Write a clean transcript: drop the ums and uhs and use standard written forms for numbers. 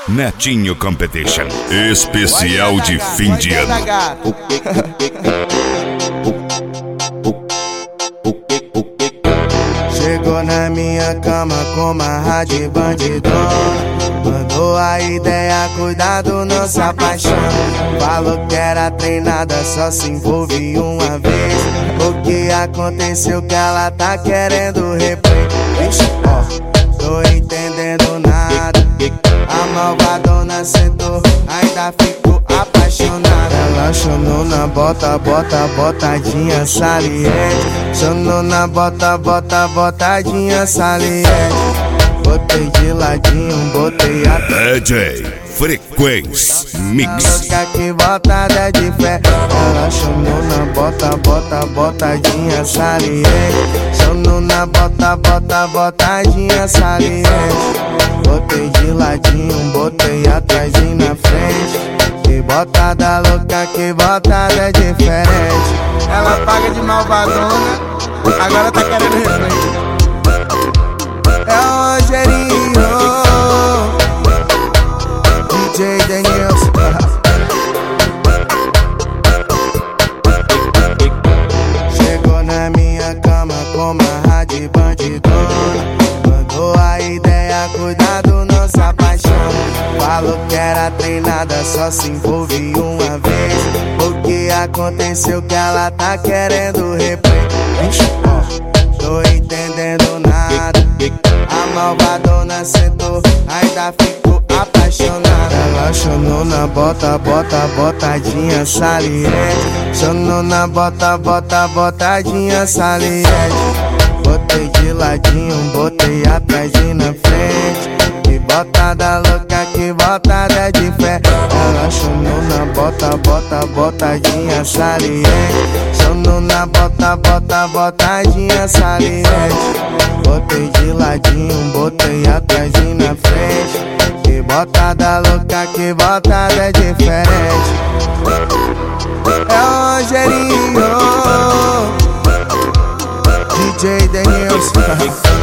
Netinho Competition, especial de fim de ano. Chegou na minha cama com uma rádio bandidona. Mandou a ideia, cuidado, não se apaixona. Falou que era treinada, só se envolve uma vez. O que aconteceu que ela tá querendo replay? Ixi, ó, tô entendendo nada. A malvadona sentou, ainda ficou apaixonada. Ela chonou na bota, botadinha saliente. Chonou na bota, botadinha saliente. Botei de ladinho, botei a DJ Frequência Mix. louca que botada de fé. Ela chonou na bota, botadinha saliente. Chonou na bota, botadinha saliente. Botei de ladinho, botei atrás e na frente. Que botada louca, que botada diferente. Ela paga de malvadona, agora tá querendo replay. É o Rogerinho, DJ Denilson. Chegou na minha cama com uma rádio bandidona. Mandou a ideia, cuidado, não se apaixona. Falou que era treinada, só se envolve uma vez. O que aconteceu que ela tá querendo replay? Ixi, ó, tô entendendo nada. A malvadona sentou, ainda ficou apaixonada. Ela chonou na bota, botadinha saliente. Chonou na bota, botadinha saliente. Botei de ladinho, botei atrás e na frente. Que botada louca, que botada de fé. Ela chonou na bota, botadinha saliente. Chonou na bota, botadinha saliente. Botei de ladinho, botei atrás e na frente. Que botada louca, que botada diferente. É o Rogerinho, DJ Denilson.